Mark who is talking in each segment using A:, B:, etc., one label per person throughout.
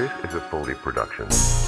A: This is a Foley production.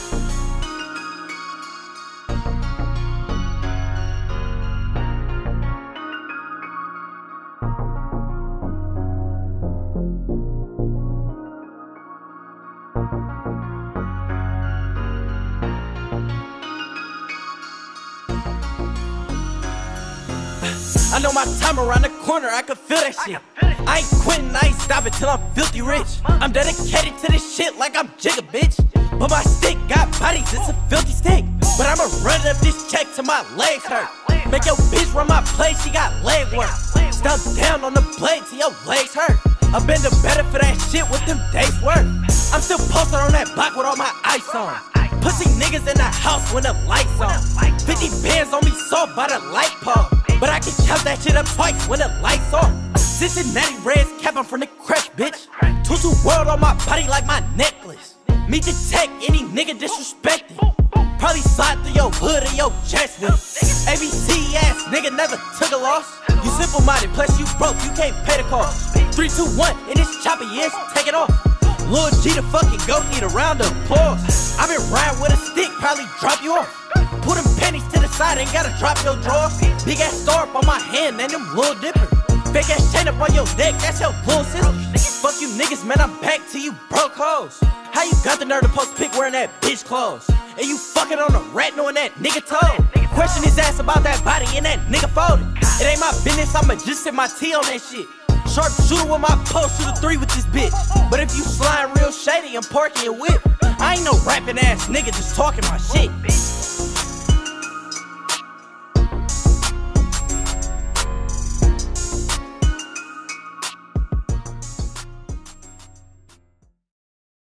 B: I know my time around the corner, I can feel that shit. I ain't quitting, I ain't stopping till I'm filthy rich. I'm dedicated to this shit like I'm Jigga, bitch. But my stick got bodies, it's a filthy stick. But I'ma run up this check till my legs hurt. Make your bitch run my plate, she got leg work. Stomp down on the blade till your legs hurt. I've been the better for that shit with them days work. I'm still posted on that block with all my ice on. Pussy niggas in the house when the lights on. 50 bands on me sold by the light pole. But I can count that shit up twice when the lights off. Cincinnati Reds cap, I'm from the crash, bitch. Tutu world on my body like my necklace. Meet the tech, any nigga disrespected. Probably slide through your hood or your chest with ABC ass nigga never took a loss. You simple minded, plus you broke, you can't pay the cost. 3, 2, 1, and this chopper, yes, take it off. Lil G the fucking goat, need a round of applause. I been riding with a stick, probably drop you off. Put them pennies to the side, ain't gotta drop your draw. Big ass star up on my hand, and them Lil Dipper. Fake ass chain up on your neck, that's your little sister. Fuck you niggas, man, I'm back to you broke hoes. How you got the nerve to post pic wearing that bitch clothes? And you fucking on a rat knowing that nigga told. Question his ass about that body and that nigga folded. It ain't my business, I'ma just sit my tea on that shit. Sharp shooter with my post, shoot a 3 with this bitch. But if you slime real shady, I'm parking your whip. I ain't no rapping ass nigga, just talking my shit.